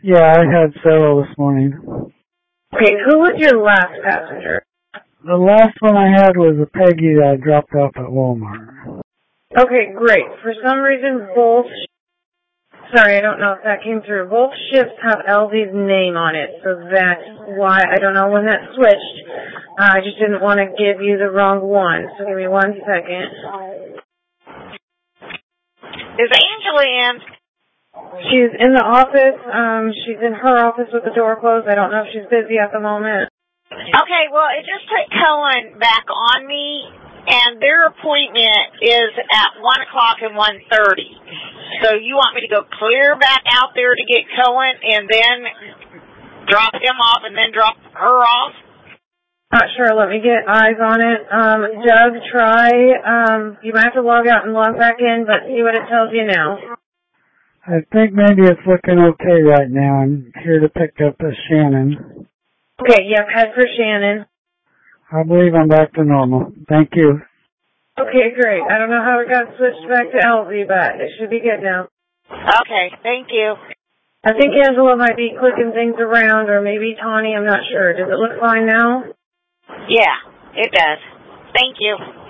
Yeah, I had several this morning. Okay, who was your last passenger? The last one I had was a Peggy that I dropped off at Walmart. Okay, great. For some reason, sorry, I don't know if that came through. Both shifts have LV's name on it, so that's why, I don't know when that switched. I just didn't want to give you the wrong one, so give me 1 second. Is Angela in? She's in the office. She's in her office with the door closed. I don't know if she's busy at the moment. Okay, well, it just put Cohen back on me, and their appointment is at 1 o'clock and 1:30. So you want me to go clear back out there to get Cohen and then drop him off and then drop her off? Not sure. Let me get eyes on it. Doug, try. You might have to log out and log back in, but see what it tells you now. I think maybe it's looking okay right now. I'm here to pick up a Shannon. Okay, yep, head for Shannon. I believe I'm back to normal. Thank you. Okay, great. I don't know how it got switched back to LV, but it should be good now. Okay, thank you. I think Angela might be clicking things around, or maybe Tawny, I'm not sure. Does it look fine now? Yeah, it does. Thank you.